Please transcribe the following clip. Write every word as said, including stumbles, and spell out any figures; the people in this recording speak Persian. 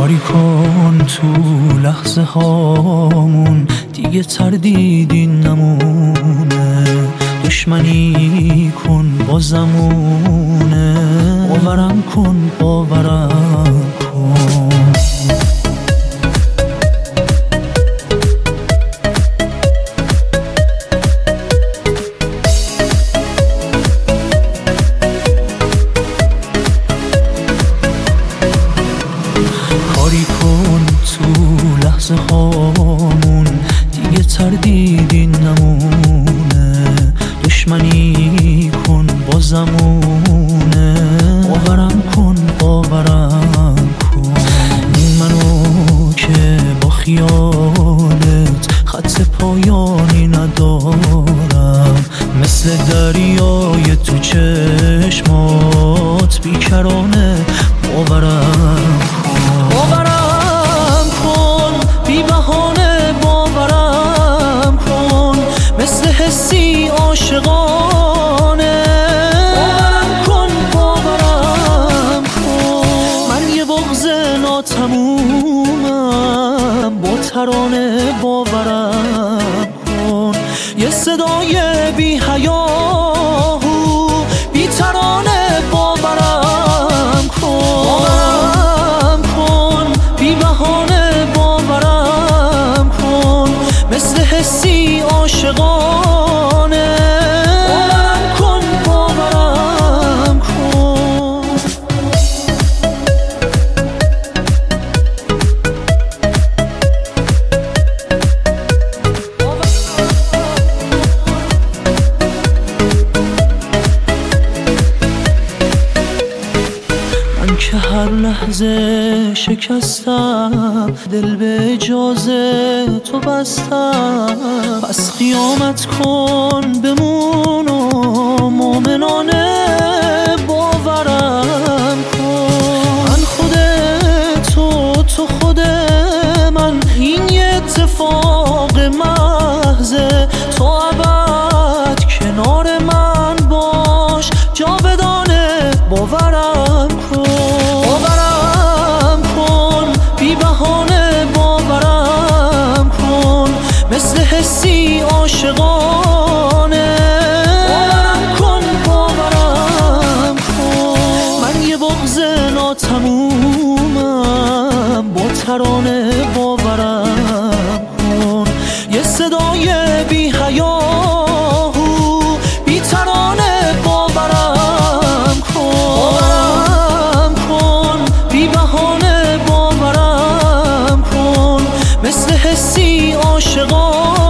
کاری کن تو لحظه هامون دیگه تردیدی نمونه، دشمنی کن با زمونه، باورم کن باورم کن. کاری کن تو لحظه هامون دیگه تردیدی نمونه، دشمنی کن با زمونه، باورم کن باورم کن. این منو که با خیالت خط پایانی ندارم، مثل دریای تو چشمات بیکرانه باورم کن. باورم کن بی بهانه باورم کن، مثل حسی عاشقانه باورم کن باورم کن. من یه بغض ناتمومم با ترانه باورم کن، یه صدای بی حیاهو بی ترانه باورم کن. باورم کن بی بهانه باورم کن، مثل حسی عاشقانه باورم کن باورم کن. من که هر لحظه شکستم، دل به اجازه تو بستم، پس قیامت کن بمون و مومنانه باورم کن. من خود تو تو خود من، این یه اتفاق محضه، تو ابد کنار من باش جاودانه باورم کن. باورم کن بی بهانه باورم کن، مثل حسی عاشقانه باورم کن باورم کن. من یه بغض ناتمومم با ترانه باورم کن، یه صدای بی حیاهو بی ترانه باورم کن. باورم کن بی بهانه باورم کن، مثل حسی عاشقانه